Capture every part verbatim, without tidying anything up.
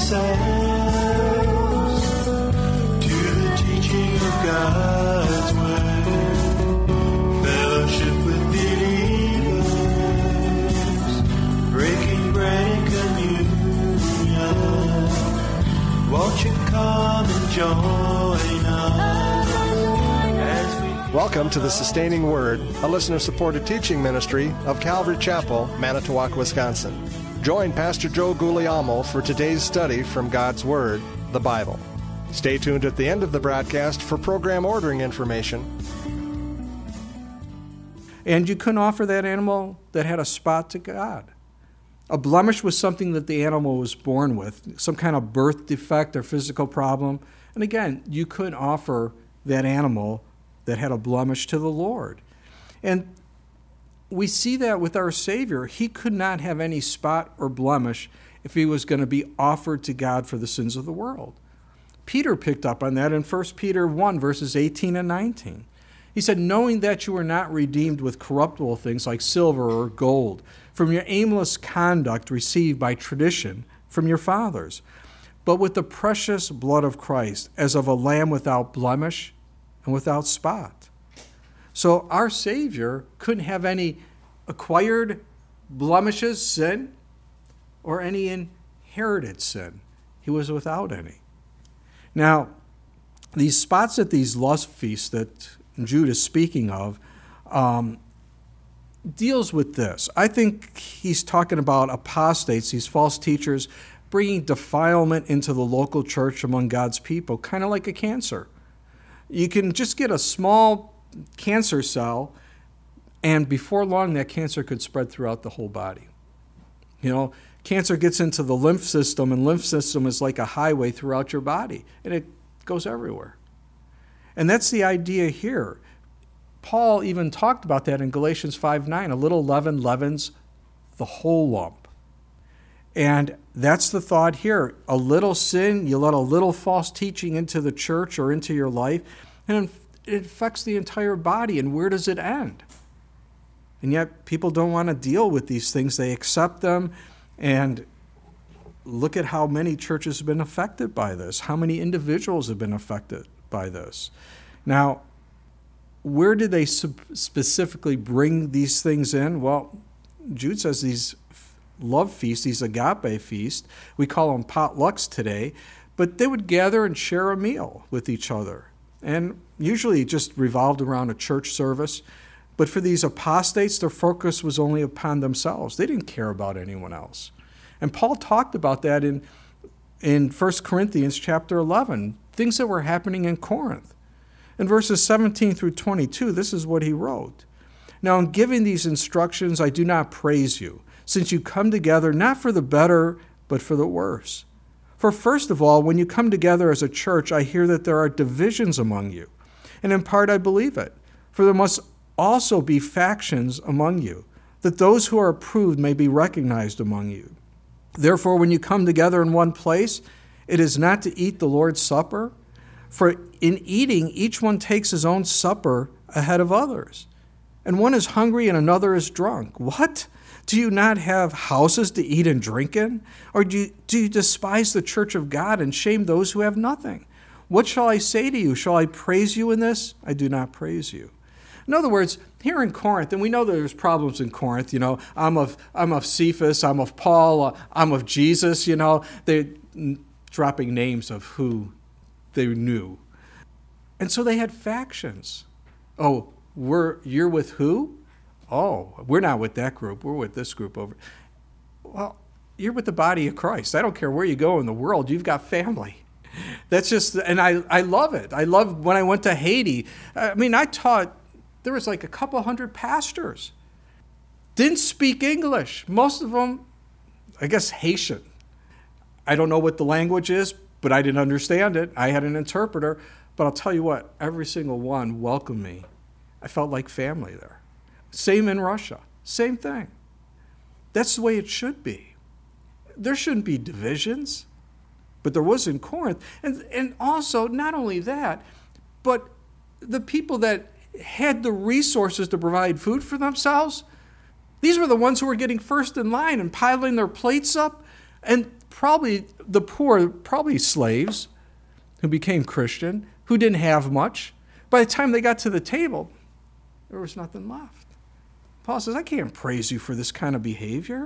ourselves to the teaching of God's word, fellowship with believers, breaking bread and communion. Won't you come and join us as we... Welcome to the Sustaining Word, a listener-supported teaching ministry of Calvary Chapel, Manitowoc, Wisconsin. Join Pastor Joe Guglielmo for today's study from God's Word, the Bible. Stay tuned at the end of the broadcast for program ordering information. And you couldn't offer that animal that had a spot to God. A blemish was something that the animal was born with, some kind of birth defect or physical problem. And again, you couldn't offer that animal that had a blemish to the Lord. And we see that with our Savior. He could not have any spot or blemish if he was going to be offered to God for the sins of the world. Peter picked up on that in First Peter one, verses eighteen and nineteen. He said, knowing that you are not redeemed with corruptible things like silver or gold from your aimless conduct received by tradition from your fathers, but with the precious blood of Christ, as of a lamb without blemish and without spot. So our Savior couldn't have any acquired blemishes, sin, or any inherited sin. He was without any. Now, these spots at these lust feasts that Jude is speaking of um, deals with this. I think he's talking about apostates, these false teachers, bringing defilement into the local church among God's people, kind of like a cancer. You can just get a small cancer cell, and before long, that cancer could spread throughout the whole body. You know, cancer gets into the lymph system, and lymph system is like a highway throughout your body, and it goes everywhere. And that's the idea here. Paul even talked about that in Galatians five nine. A little leaven leavens the whole lump. And that's the thought here. A little sin, you let a little false teaching into the church or into your life, and it affects the entire body. And where does it end? And yet people don't want to deal with these things. They accept them, and look at how many churches have been affected by this. How many individuals have been affected by this? Now, where did they specifically bring these things in? Well, Jude says these love feasts, these agape feasts, we call them potlucks today, but they would gather and share a meal with each other. And usually it just revolved around a church service. But for these apostates, their focus was only upon themselves. They didn't care about anyone else. And Paul talked about that in, in First Corinthians chapter eleven, things that were happening in Corinth. In verses seventeen through twenty-two, this is what he wrote. Now, in giving these instructions, I do not praise you, since you come together not for the better, but for the worse. For first of all, when you come together as a church, I hear that there are divisions among you. And in part I believe it, for there must also be factions among you, that those who are approved may be recognized among you. Therefore, when you come together in one place, it is not to eat the Lord's Supper, for in eating each one takes his own supper ahead of others. And one is hungry and another is drunk. What? Do you not have houses to eat and drink in? Or do you, do you despise the church of God and shame those who have nothing? What shall I say to you? Shall I praise you in this? I do not praise you. In other words, here in Corinth, and we know that there's problems in Corinth, you know, I'm of I'm of Cephas, I'm of Paul, uh, I'm of Jesus, you know, they're dropping names of who they knew. And so they had factions. Oh, we're you're with who? Oh, we're not with that group. We're with this group over. Well, you're with the body of Christ. I don't care where you go in the world. You've got family. That's just, and I, I love it. I love when I went to Haiti. I mean, I taught, there was like a couple hundred pastors. Didn't speak English. Most of them, I guess, Haitian. I don't know what the language is, but I didn't understand it. I had an interpreter. But I'll tell you what, every single one welcomed me. I felt like family there. Same in Russia. Same thing. That's the way it should be. There shouldn't be divisions, but there was in Corinth. And, and also, not only that, but the people that had the resources to provide food for themselves, these were the ones who were getting first in line and piling their plates up and probably the poor, probably slaves who became Christian, who didn't have much. By the time they got to the table, there was nothing left. Paul says, I can't praise you for this kind of behavior.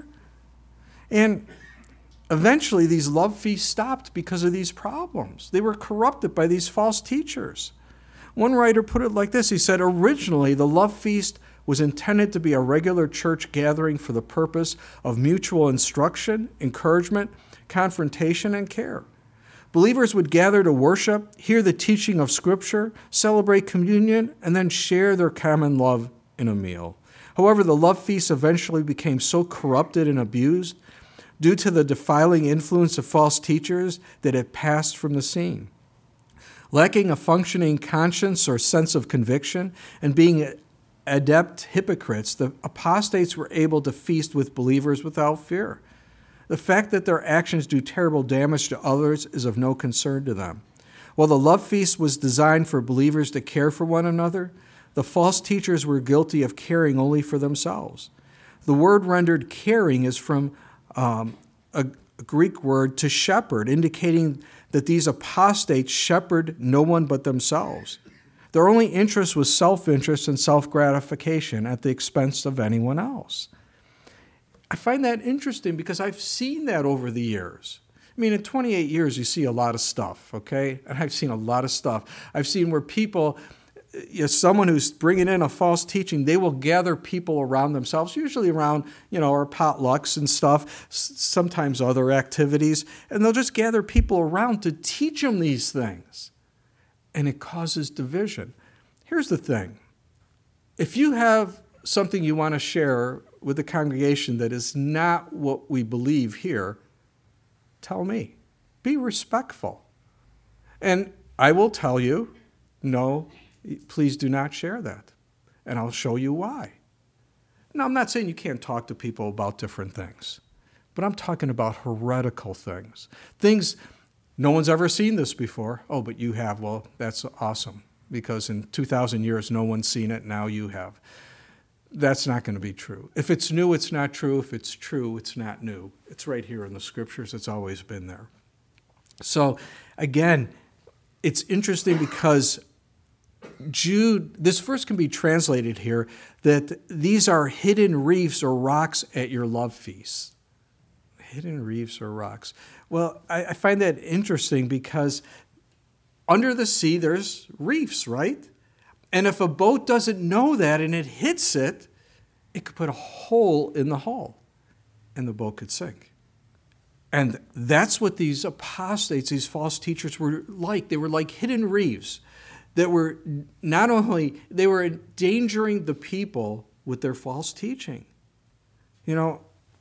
And eventually these love feasts stopped because of these problems. They were corrupted by these false teachers. One writer put it like this. He said, originally the love feast was intended to be a regular church gathering for the purpose of mutual instruction, encouragement, confrontation, and care. Believers would gather to worship, hear the teaching of Scripture, celebrate communion, and then share their common love in a meal. However, the love feast eventually became so corrupted and abused due to the defiling influence of false teachers that it passed from the scene. Lacking a functioning conscience or sense of conviction and being adept hypocrites, the apostates were able to feast with believers without fear. The fact that their actions do terrible damage to others is of no concern to them. While the love feast was designed for believers to care for one another, the false teachers were guilty of caring only for themselves. The word rendered caring is from um, a, a Greek word to shepherd, indicating that these apostates shepherd no one but themselves. Their only interest was self-interest and self-gratification at the expense of anyone else. I find that interesting because I've seen that over the years. I mean, in twenty-eight years, you see a lot of stuff, okay? And I've seen a lot of stuff. I've seen where people, you know, someone who's bringing in a false teaching, they will gather people around themselves, usually around, you know, our potlucks and stuff, sometimes other activities, and they'll just gather people around to teach them these things. And it causes division. Here's the thing. If you have something you want to share with the congregation that is not what we believe here, tell me. Be respectful. And I will tell you, no, please do not share that. And I'll show you why. Now, I'm not saying you can't talk to people about different things, but I'm talking about heretical things. Things, no one's ever seen this before. Oh, but you have. Well, that's awesome, because in two thousand years, no one's seen it. Now you have. That's not going to be true. If it's new, it's not true. If it's true, it's not new. It's right here in the Scriptures. It's always been there. So, again, it's interesting because Jude, this verse can be translated here that these are hidden reefs or rocks at your love feast. Hidden reefs or rocks. Well, I, I find that interesting because under the sea, there's reefs, right? And if a boat doesn't know that and it hits it, it could put a hole in the hull and the boat could sink. And that's what these apostates, these false teachers were like. They were like hidden reefs that were not only, they were endangering the people with their false teaching. You know,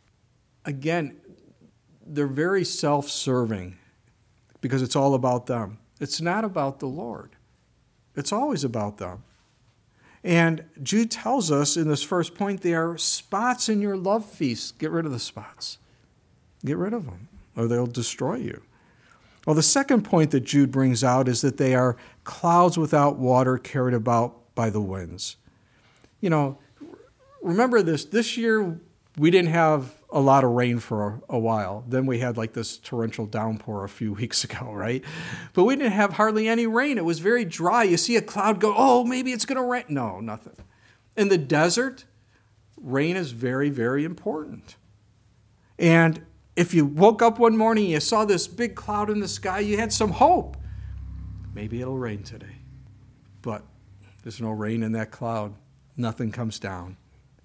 again, they're very self-serving because it's all about them. It's not about the Lord. It's always about them. And Jude tells us in this first point, there are spots in your love feast. Get rid of the spots. Get rid of them, or they'll destroy you. Well, the second point that Jude brings out is that they are clouds without water carried about by the winds. You know, remember this, this year we didn't have a lot of rain for a, a while. Then we had like this torrential downpour a few weeks ago, right? But we didn't have hardly any rain. It was very dry. You see a cloud go, oh, maybe it's going to rain. No, nothing. In the desert, rain is very, very important. And if you woke up one morning and you saw this big cloud in the sky, you had some hope. Maybe it'll rain today. But there's no rain in that cloud. Nothing comes down.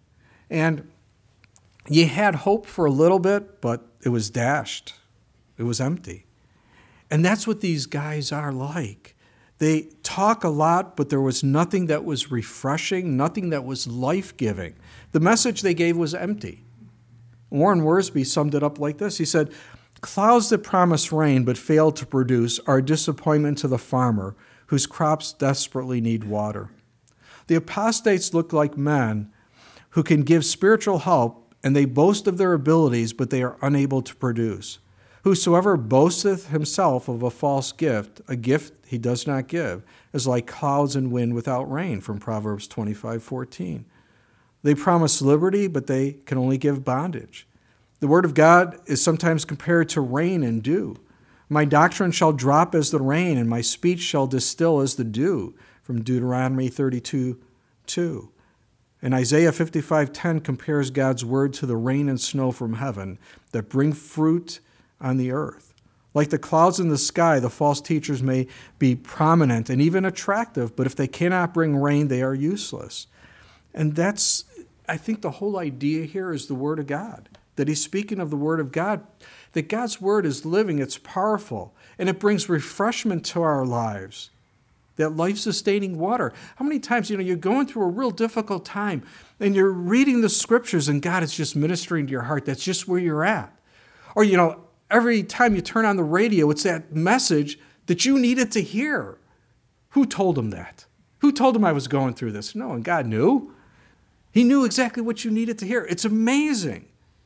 And you had hope for a little bit, but it was dashed. It was empty. And that's what these guys are like. They talk a lot, but there was nothing that was refreshing, nothing that was life-giving. The message they gave was empty. Warren Wiersbe summed it up like this. He said, clouds that promise rain but fail to produce are a disappointment to the farmer whose crops desperately need water. The apostates look like men who can give spiritual help, and they boast of their abilities, but they are unable to produce. Whosoever boasteth himself of a false gift, a gift he does not give, is like clouds and wind without rain, from Proverbs twenty-five fourteen. They promise liberty, but they can only give bondage. The word of God is sometimes compared to rain and dew. My doctrine shall drop as the rain, and my speech shall distill as the dew, from Deuteronomy thirty-two two. And Isaiah fifty-five ten compares God's word to the rain and snow from heaven that bring fruit on the earth. Like the clouds in the sky, the false teachers may be prominent and even attractive, but if they cannot bring rain, they are useless. And that's, I think the whole idea here is the word of God, that he's speaking of the word of God, that God's word is living, it's powerful, and it brings refreshment to our lives. That life-sustaining water. How many times, you know, you're going through a real difficult time and you're reading the scriptures and God is just ministering to your heart. That's just where you're at. Or, you know, every time you turn on the radio, it's that message that you needed to hear. Who told him that? Who told him I was going through this? No, and God knew. He knew exactly what you needed to hear. It's amazing.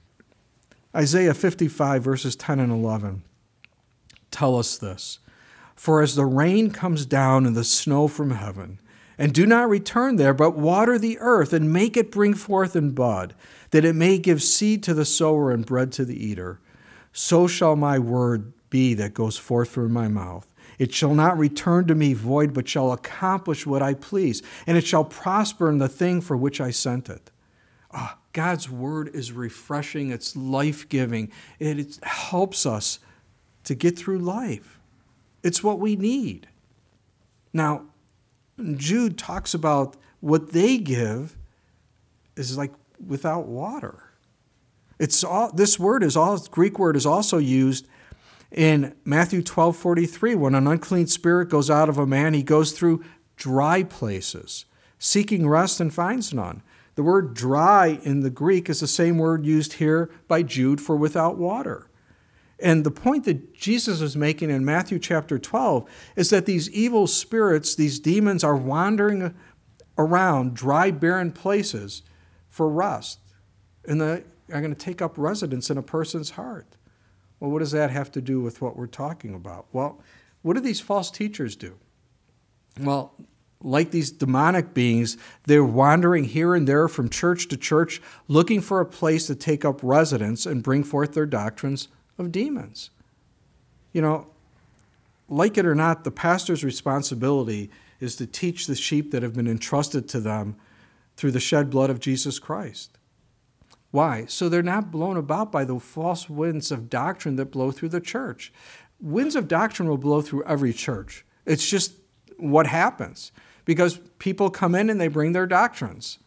Isaiah fifty-five, verses ten and eleven tell us this. For as the rain comes down and the snow from heaven, and do not return there, but water the earth and make it bring forth and bud, that it may give seed to the sower and bread to the eater, so shall my word be that goes forth from my mouth. It shall not return to me void, but shall accomplish what I please, and it shall prosper in the thing for which I sent it. Oh, God's word is refreshing. It's life-giving. It, it helps us to get through life. It's what we need. Now, Jude talks about what they give is like without water. It's all, this word is all, Greek word is also used in Matthew twelve forty-three. When an unclean spirit goes out of a man, he goes through dry places, seeking rest and finds none. The word dry in the Greek is the same word used here by Jude for without water. And the point that Jesus is making in Matthew chapter twelve is that these evil spirits, these demons, are wandering around dry, barren places for rest. And they are going to take up residence in a person's heart. Well, what does that have to do with what we're talking about? Well, what do these false teachers do? Well, like these demonic beings, they're wandering here and there from church to church, looking for a place to take up residence and bring forth their doctrines of demons. You know, like it or not, the pastor's responsibility is to teach the sheep that have been entrusted to them through the shed blood of Jesus Christ. Why? So they're not blown about by the false winds of doctrine that blow through the church. Winds of doctrine will blow through every church. It's just what happens because people come in and they bring their doctrines.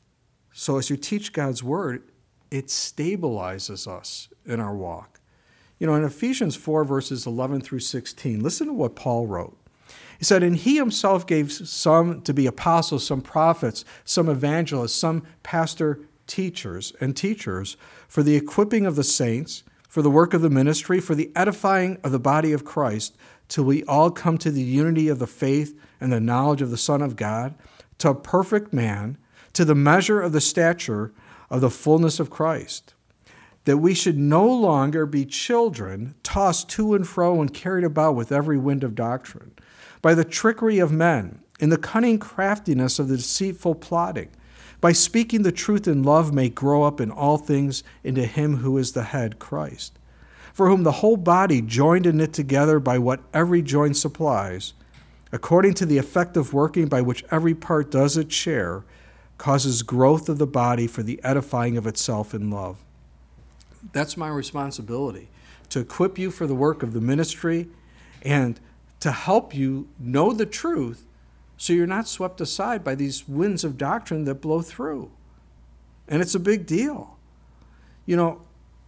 So as you teach God's word, it stabilizes us in our walk. You know, in Ephesians four, verses eleven through sixteen, listen to what Paul wrote. He said, and he himself gave some to be apostles, some prophets, some evangelists, some pastor teachers and teachers for the equipping of the saints, for the work of the ministry, for the edifying of the body of Christ, till we all come to the unity of the faith and the knowledge of the Son of God, to a perfect man, to the measure of the stature of the fullness of Christ, that we should no longer be children, tossed to and fro and carried about with every wind of doctrine, by the trickery of men, in the cunning craftiness of the deceitful plotting, by speaking the truth in love may grow up in all things into him who is the head, Christ, for whom the whole body, joined and knit together by what every joint supplies, according to the effective working by which every part does its share, causes growth of the body for the edifying of itself in love. That's my responsibility, to equip you for the work of the ministry and to help you know the truth so you're not swept aside by these winds of doctrine that blow through. And it's a big deal. You know,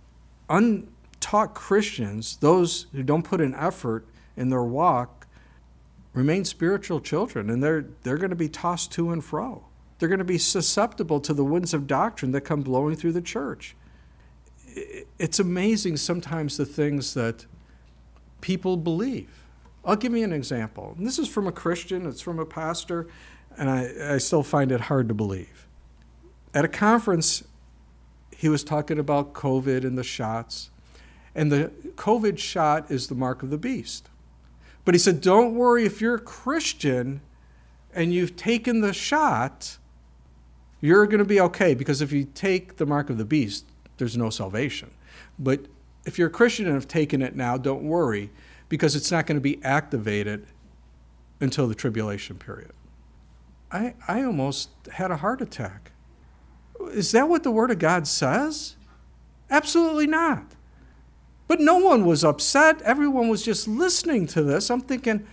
untaught Christians, those who don't put an effort in their walk, remain spiritual children, and they're they're going to be tossed to and fro. They're going to be susceptible to the winds of doctrine that come blowing through the church. It's amazing sometimes the things that people believe. I'll give you an example. And this is from a Christian, it's from a pastor, and I, I still find it hard to believe. At a conference, he was talking about COVID and the shots, and the COVID shot is the mark of the beast. But he said, don't worry, if you're a Christian and you've taken the shot, you're going to be okay, because if you take the mark of the beast, there's no salvation. But if you're a Christian and have taken it now, don't worry, because it's not going to be activated until the tribulation period. I, I almost had a heart attack. Is that what the Word of God says? Absolutely not. But no one was upset. Everyone was just listening to this. I'm thinking,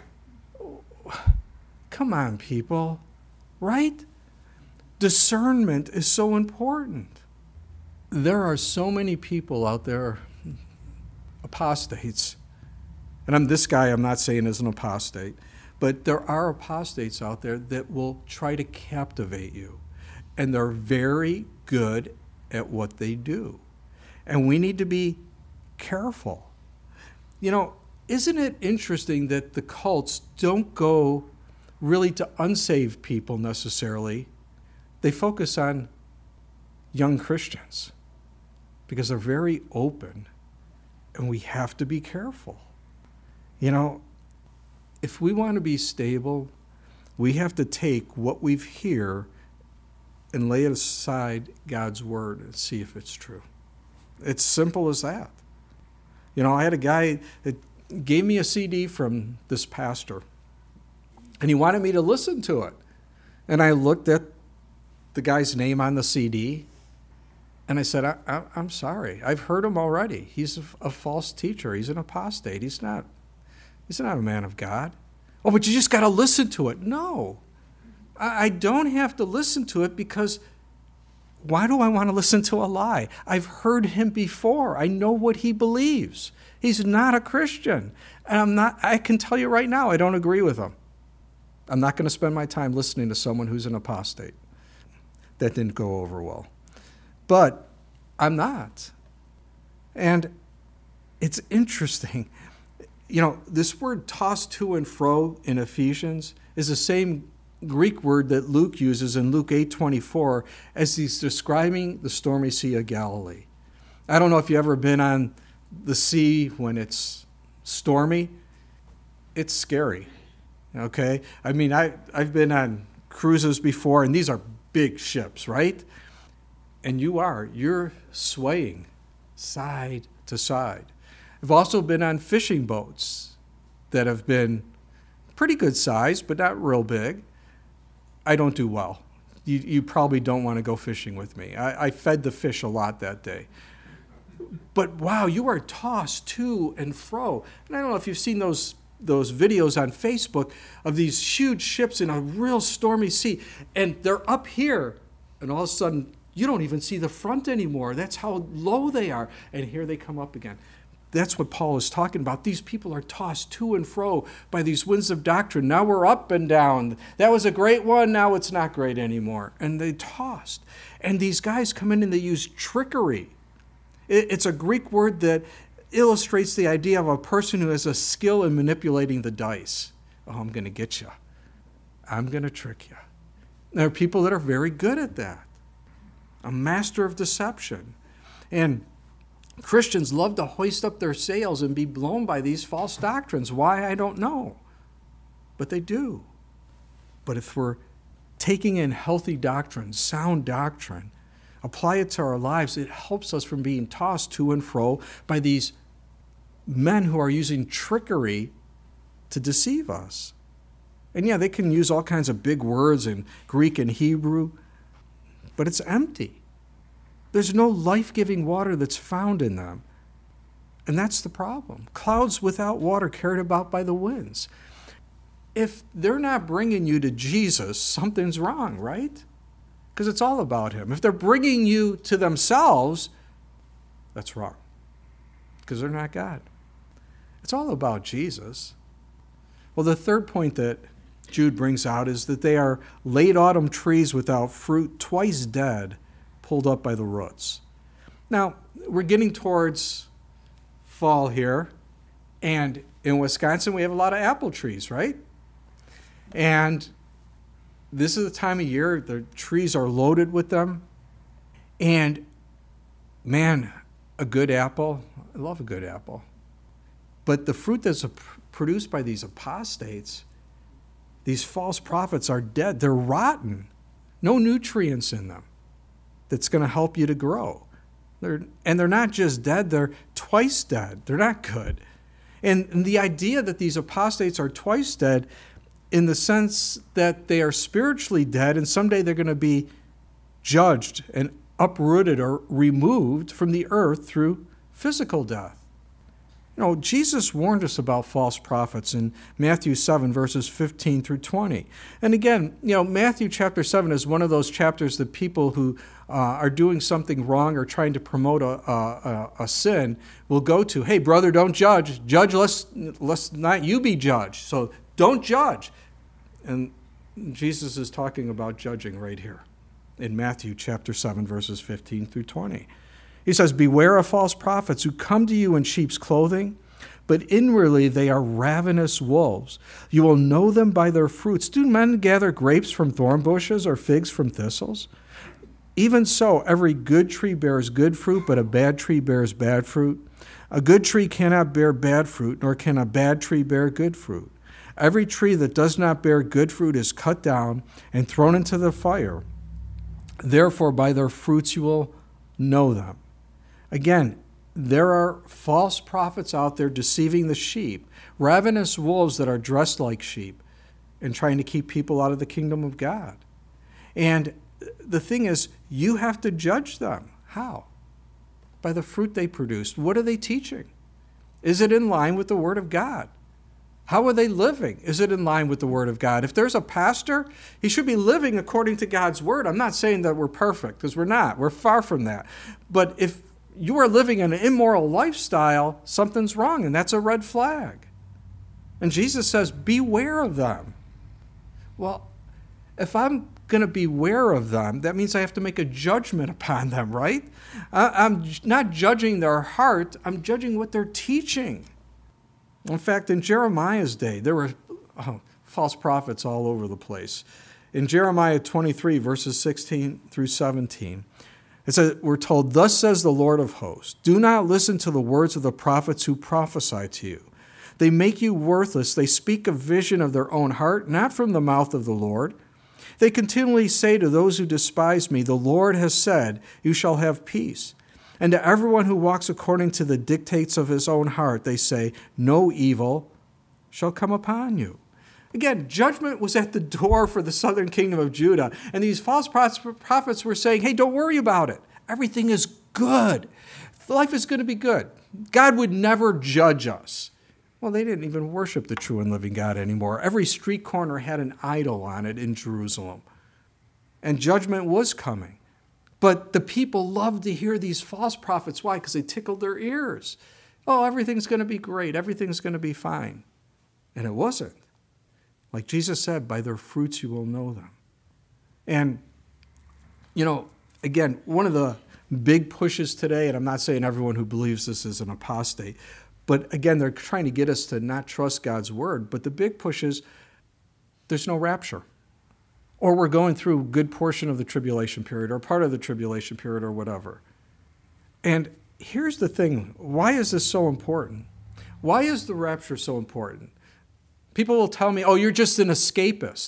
come on, people, right? Discernment is so important. There are so many people out there, apostates. And I'm this guy, I'm not saying is an apostate, but there are apostates out there that will try to captivate you. And they're very good at what they do. And we need to be careful. You know, isn't it interesting that the cults don't go really to unsaved people necessarily? They focus on young Christians because they're very open, and we have to be careful. You know, if we want to be stable, we have to take what we hear and lay it aside God's word and see if it's true. It's simple as that. You know, I had a guy that gave me a C D from this pastor, and he wanted me to listen to it. And I looked at the guy's name on the C D, and I said, I, I, I'm sorry. I've heard him already. He's a, a false teacher. He's an apostate. He's not, he's not a man of God. Oh, but you just got to listen to it. No, I, I don't have to listen to it, because why do I want to listen to a lie? I've heard him before. I know what he believes. He's not a Christian. And I'm not, I can tell you right now, I don't agree with him. I'm not going to spend my time listening to someone who's an apostate. That didn't go over well. But I'm not. And it's interesting. You know, this word tossed to and fro in Ephesians is the same Greek word that Luke uses in Luke eight twenty-four as he's describing the stormy Sea of Galilee. I don't know if you've ever been on the sea when it's stormy. It's scary, okay? I mean, I, I've been on cruises before, and these are big ships, right? And you are. You're swaying side to side. I've also been on fishing boats that have been pretty good size, but not real big. I don't do well. You, you probably don't want to go fishing with me. I, I fed the fish a lot that day. But wow, you are tossed to and fro. And I don't know if you've seen those those videos on Facebook of these huge ships in a real stormy sea, and they're up here, and all of a sudden you don't even see the front anymore. That's how low they are. And here they come up again. That's what Paul is talking about. These people are tossed to and fro by these winds of doctrine. Now we're up and down. That was a great one. Now it's not great anymore. And they tossed. And these guys come in and they use trickery. It's a Greek word that illustrates the idea of a person who has a skill in manipulating the dice. Oh, I'm going to get you. I'm going to trick you. There are people that are very good at that. A master of deception. And Christians love to hoist up their sails and be blown by these false doctrines. Why, I don't know. But they do. But if we're taking in healthy doctrine, sound doctrine, apply it to our lives, it helps us from being tossed to and fro by these men who are using trickery to deceive us. And yeah, they can use all kinds of big words in Greek and Hebrew, but it's empty. There's no life-giving water that's found in them. And that's the problem. Clouds without water carried about by the winds. If they're not bringing you to Jesus, something's wrong, right? Because it's all about him. If they're bringing you to themselves, that's wrong. Because they're not God. It's all about Jesus. Well, the third point that Jude brings out is that they are late autumn trees without fruit, twice dead, pulled up by the roots. Now, we're getting towards fall here, and in Wisconsin we have a lot of apple trees, right? And this is the time of year the trees are loaded with them. And man, a good apple, I love a good apple. But the fruit that's produced by these apostates, these false prophets, are dead. They're rotten. No nutrients in them that's going to help you to grow. They're, and they're not just dead, they're twice dead. They're not good. And, and the idea that these apostates are twice dead in the sense that they are spiritually dead and someday they're going to be judged and uprooted or removed from the earth through physical death. You know, Jesus warned us about false prophets in Matthew seven, verses fifteen through twenty. And again, you know, Matthew chapter seven is one of those chapters that people who uh, are doing something wrong or trying to promote a, a, a sin will go to. Hey, brother, don't judge. Judge, lest, lest not you be judged. So don't judge. And Jesus is talking about judging right here in Matthew chapter seven, verses fifteen through twenty. He says, beware of false prophets who come to you in sheep's clothing, but inwardly they are ravenous wolves. You will know them by their fruits. Do men gather grapes from thorn bushes or figs from thistles? Even so, every good tree bears good fruit, but a bad tree bears bad fruit. A good tree cannot bear bad fruit, nor can a bad tree bear good fruit. Every tree that does not bear good fruit is cut down and thrown into the fire. Therefore, by their fruits you will know them. Again, there are false prophets out there deceiving the sheep, ravenous wolves that are dressed like sheep and trying to keep people out of the kingdom of God. And the thing is, you have to judge them. How? By the fruit they produce. What are they teaching? Is it in line with the Word of God? How are they living? Is it in line with the Word of God? If there's a pastor, he should be living according to God's Word. I'm not saying that we're perfect, because we're not. We're far from that. But if you are living an immoral lifestyle, something's wrong, and that's a red flag. And Jesus says, beware of them. Well, if I'm going to beware of them, that means I have to make a judgment upon them, right? I'm not judging their heart, I'm judging what they're teaching. In fact, in Jeremiah's day, there were oh, false prophets all over the place. In Jeremiah twenty-three, verses sixteen through seventeen, it says, we're told, thus says the Lord of hosts, do not listen to the words of the prophets who prophesy to you. They make you worthless. They speak a vision of their own heart, not from the mouth of the Lord. They continually say to those who despise me, the Lord has said, you shall have peace. And to everyone who walks according to the dictates of his own heart, they say, no evil shall come upon you. Again, judgment was at the door for the southern kingdom of Judah. And these false prophets were saying, hey, don't worry about it. Everything is good. Life is going to be good. God would never judge us. Well, they didn't even worship the true and living God anymore. Every street corner had an idol on it in Jerusalem. And judgment was coming. But the people loved to hear these false prophets. Why? Because they tickled their ears. Oh, everything's going to be great. Everything's going to be fine. And it wasn't. Like Jesus said, by their fruits you will know them. And, you know, again, one of the big pushes today, and I'm not saying everyone who believes this is an apostate, but again, they're trying to get us to not trust God's word. But the big push is there's no rapture. Or we're going through a good portion of the tribulation period or part of the tribulation period or whatever. And here's the thing. Why is this so important? Why is the rapture so important? People will tell me, oh, you're just an escapist.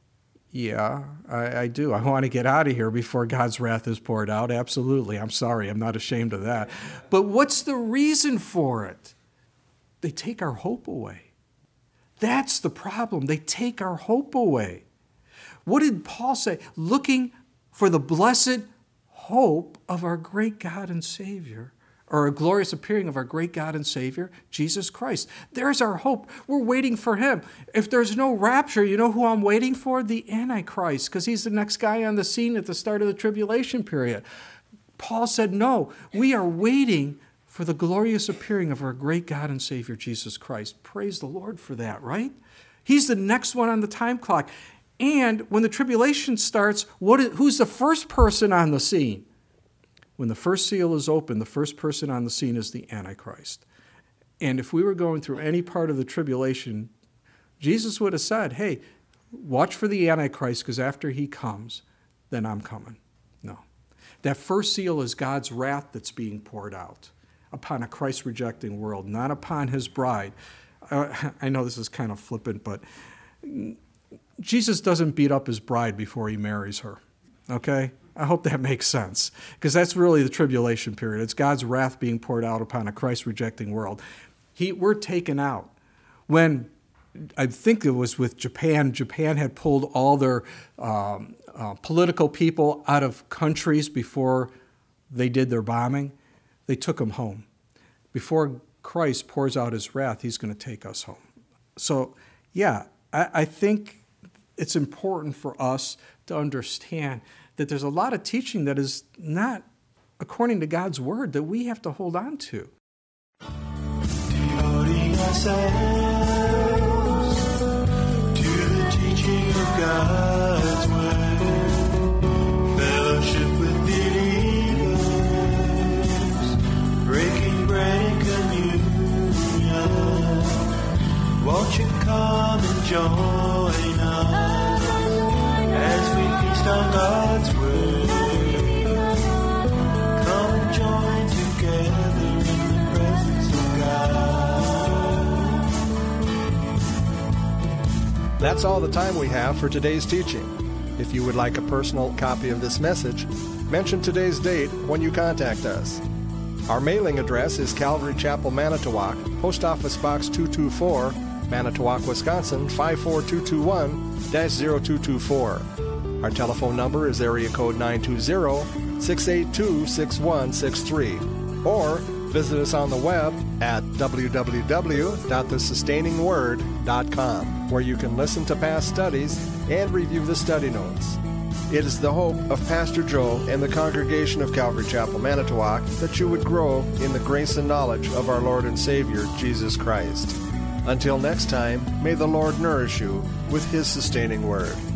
Yeah, I, I do. I want to get out of here before God's wrath is poured out. Absolutely. I'm sorry. I'm not ashamed of that. But what's the reason for it? They take our hope away. That's the problem. They take our hope away. What did Paul say? Looking for the blessed hope of our great God and Savior, or a glorious appearing of our great God and Savior, Jesus Christ. There's our hope. We're waiting for him. If there's no rapture, you know who I'm waiting for? The Antichrist, because he's the next guy on the scene at the start of the tribulation period. Paul said, no, we are waiting for the glorious appearing of our great God and Savior, Jesus Christ. Praise the Lord for that, right? He's the next one on the time clock. And when the tribulation starts, what is, who's the first person on the scene? When the first seal is open, the first person on the scene is the Antichrist. And if we were going through any part of the tribulation, Jesus would have said, hey, watch for the Antichrist, because after he comes, then I'm coming. No. That first seal is God's wrath that's being poured out upon a Christ-rejecting world, not upon his bride. Uh, I know this is kind of flippant, but Jesus doesn't beat up his bride before he marries her. Okay? I hope that makes sense, because that's really the tribulation period. It's God's wrath being poured out upon a Christ-rejecting world. He, we're taken out. When, I think it was with Japan, Japan had pulled all their um, uh, political people out of countries before they did their bombing. They took them home. Before Christ pours out his wrath, he's going to take us home. So, yeah, I, I think it's important for us to understand that there's a lot of teaching that is not according to God's word that we have to hold on to. Devoting ourselves to the teaching of God's word, fellowship with believers, breaking bread and communion, won't you come and join us as we feast on God's word? Come and join together in the presence of God. That's all the time we have for today's teaching. If you would like a personal copy of this message, mention today's date when you contact us. Our mailing address is Calvary Chapel, Manitowoc, Post Office Box two two four, Manitowoc, Wisconsin five four two two one dash zero two two four. Our telephone number is area code nine two zero, six eight two, six one six three. Or visit us on the web at w w w dot the sustaining word dot com, where you can listen to past studies and review the study notes. It is the hope of Pastor Joe and the congregation of Calvary Chapel, Manitowoc, that you would grow in the grace and knowledge of our Lord and Savior, Jesus Christ. Until next time, may the Lord nourish you with his sustaining word.